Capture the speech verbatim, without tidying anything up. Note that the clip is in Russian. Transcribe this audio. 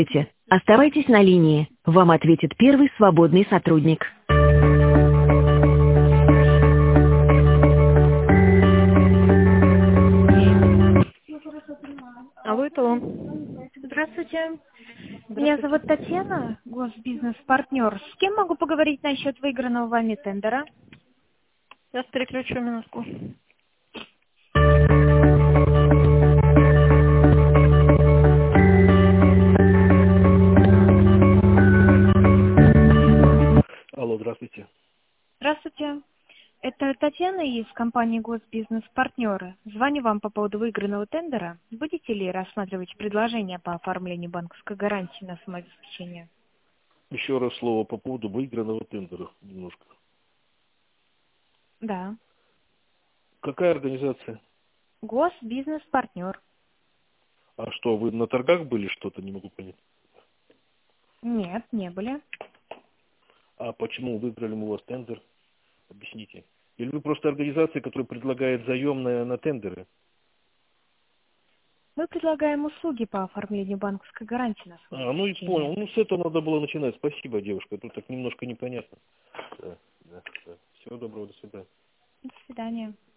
Оставайтесь на линии. Вам ответит первый свободный сотрудник. Алло, это. Здравствуйте. Меня Здравствуйте. зовут Татьяна, госбизнес-партнер. С кем могу поговорить насчет выигранного вами тендера? Сейчас переключу минутку. Алло, здравствуйте. Здравствуйте. Это Татьяна из компании Госбизнес-партнеры. Звоню вам по поводу выигранного тендера. Будете ли рассматривать предложение по оформлению банковской гарантии на самообеспечение? Еще раз слово по поводу выигранного тендера немножко. Да. Какая организация? Госбизнес-партнер. А что, вы на торгах были, что-то не могу понять. Нет, не были. А почему выиграли мы у вас тендер? Объясните. Или вы просто организация, которая предлагает заем на, на тендеры? Мы предлагаем услуги по оформлению банковской гарантии на А, ну и самообеспечение. понял. Ну, с этого надо было начинать. Спасибо, девушка. Тут так немножко непонятно. Да, да, да. Всего доброго, до свидания. До свидания.